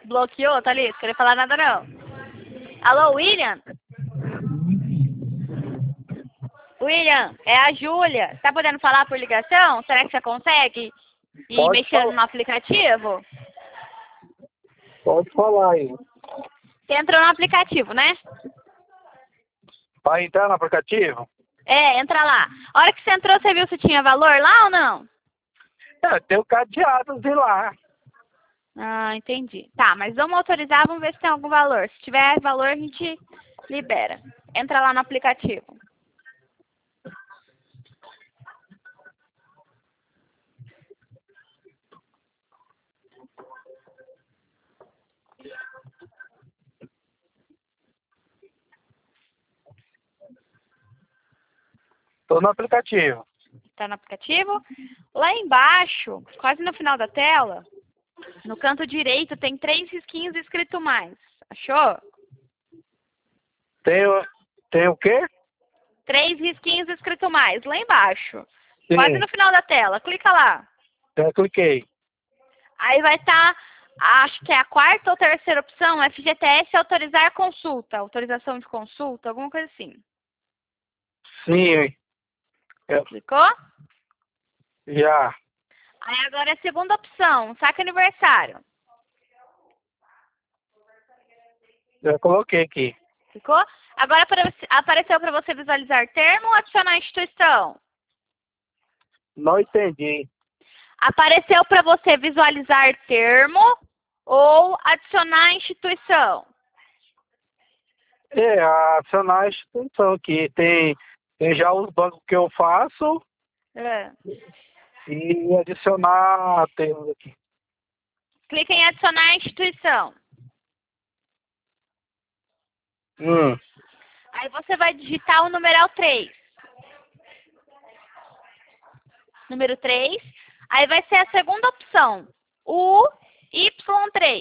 Bloqueou, tá ali? Não queria falar nada, não. Alô, William? William, é a Júlia. Tá podendo falar por ligação? Será que você consegue ir Pode mexendo falar. no aplicativo? Pode falar aí. Você entrou no aplicativo, né? Vai entrar no aplicativo? É, entra lá. A hora que você entrou, você viu se tinha valor lá ou não? Tem o cadeado de lá. Ah, entendi. Tá, mas vamos autorizar, vamos ver se tem algum valor. Se tiver valor, a gente libera. Entra lá no aplicativo. Tô no aplicativo. Tá no aplicativo? Lá embaixo, quase no final da tela, no canto direito, tem 3 risquinhos escrito mais. Achou? Tem o quê? 3 risquinhos escrito mais, lá embaixo. Sim. Quase no final da tela. Clica lá. Eu cliquei. Aí vai estar, acho que é a quarta ou terceira opção, FGTS autorizar consulta. Autorização de consulta, alguma coisa assim. Sim. Clicou? Já. Aí agora é a segunda opção, saque aniversário. Já coloquei aqui. Clicou? Agora apareceu para você visualizar termo ou adicionar instituição? Não entendi. Apareceu para você visualizar termo ou adicionar instituição? Adicionar a instituição aqui. Tem já os bancos que eu faço É. e adicionar termos aqui. Clica em adicionar instituição. Aí você vai digitar o numeral 3. Número 3. Aí vai ser a segunda opção. O Y3.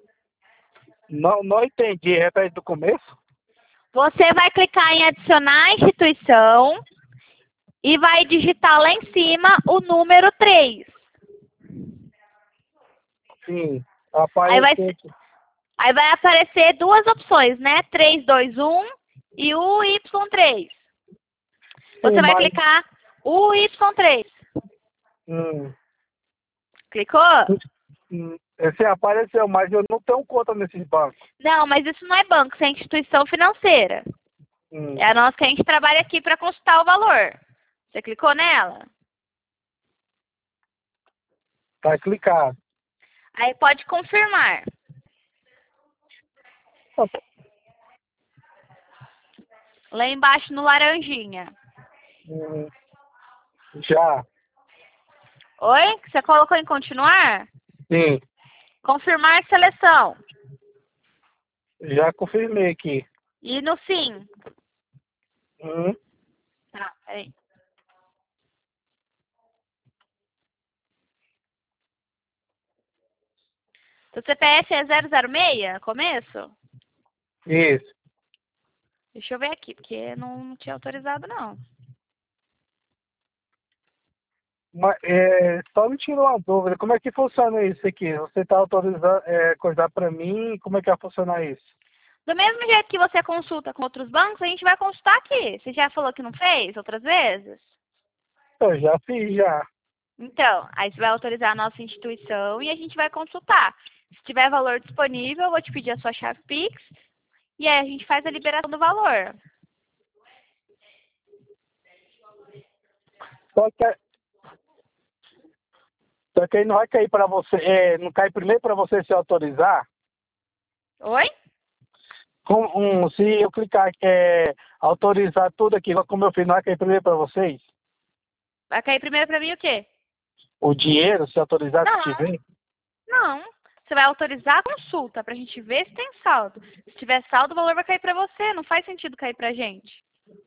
Não entendi. Repete do começo? Você vai clicar em adicionar instituição e vai digitar lá em cima o número 3. Sim. Aí vai aparecer duas opções, né? 3, 2, 1 e o Y3. Você vai clicar o Y3. Clicou? Esse apareceu, mas eu não tenho conta nesses bancos. Não, mas isso não é banco, isso é instituição financeira. É a nossa que a gente trabalha aqui para consultar o valor. Você clicou nela? Tá clicado. Aí pode confirmar. Lá embaixo no laranjinha. Já. Oi? Você colocou em continuar? Sim. Confirmar seleção. Já confirmei aqui. E no fim? Tá, peraí. Seu CPF é 006, começo? Isso. Deixa eu ver aqui, porque não tinha autorizado, não. Mas, só me tirou uma dúvida. Como é que funciona isso aqui? Você está autorizando coisar para mim? Como é que vai funcionar isso? Do mesmo jeito que você consulta com outros bancos, a gente vai consultar aqui. Você já falou que não fez outras vezes? Eu já fiz, já. Então, aí você vai autorizar a nossa instituição e a gente vai consultar. Se tiver valor disponível, eu vou te pedir a sua chave Pix e aí a gente faz a liberação do valor. Só que aí não vai cair para você, não cai primeiro para você se autorizar? Oi? Se eu clicar autorizar tudo aqui, como eu fiz, não vai cair primeiro para vocês? Vai cair primeiro pra mim o quê? O dinheiro, se autorizar, Não. se tiver? Não. Você vai autorizar a consulta pra gente ver se tem saldo. Se tiver saldo, o valor vai cair pra você. Não faz sentido cair pra gente.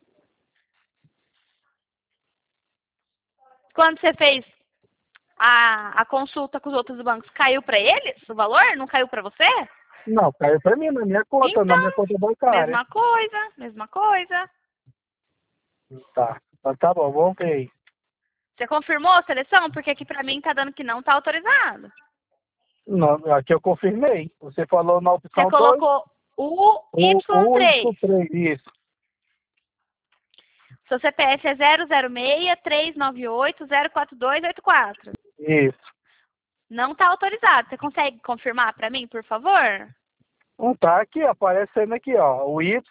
Quando você fez a consulta com os outros bancos, caiu pra eles o valor? Não caiu pra você? Não, caiu para mim, na minha conta, Então, na minha conta bancária. mesma coisa, mesma coisa. Tá, então tá bom, vamos ver aí. Você confirmou a seleção? Porque aqui pra mim tá dando que não tá autorizado. Não, aqui eu confirmei. Você falou na Você opção 2, colocou o o Y3. Y3, isso. Seu CPF é 006-398-04284. Isso. Não está autorizado. Você consegue confirmar para mim, por favor? Não tá aqui, aparecendo aqui, ó.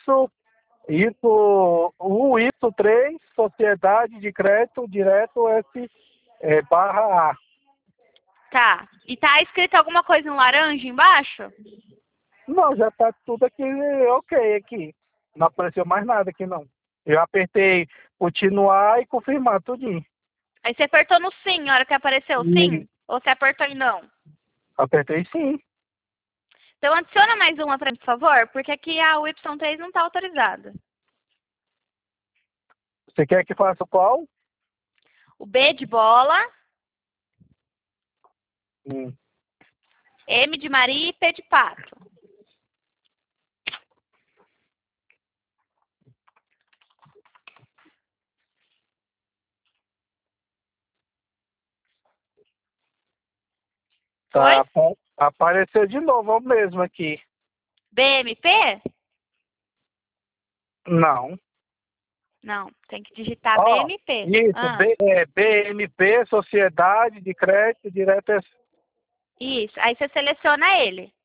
O Y3, Sociedade de Crédito Direto S barra A. Tá. E tá escrito alguma coisa em laranja embaixo? Não, já tá tudo aqui ok aqui. Não apareceu mais nada aqui não. Eu apertei continuar e confirmar tudinho. Aí você apertou no sim, na hora que apareceu E sim? Ou você apertou em não? apertei sim. Então adiciona mais uma para mim, por favor, porque aqui a Y3 não está autorizada. Você quer que faça qual? O B de bola, Hum. M de Maria e P de pato. Foi? Tá, apareceu de novo, é o mesmo aqui. BMP? Não. Não, tem que digitar Ó, BMP. isso, Ah, BMP, Sociedade de Crédito Direto S. isso. Aí você seleciona ele.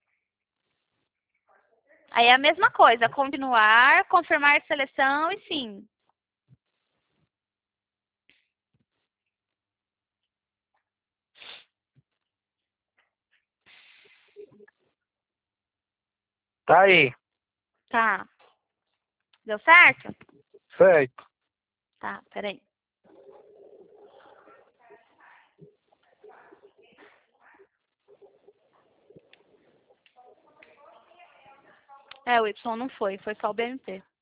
Aí é a mesma coisa, continuar, confirmar seleção e sim. Tá aí, Tá. Deu certo? certo. Tá, peraí. É, o Y não foi, foi só o BMP.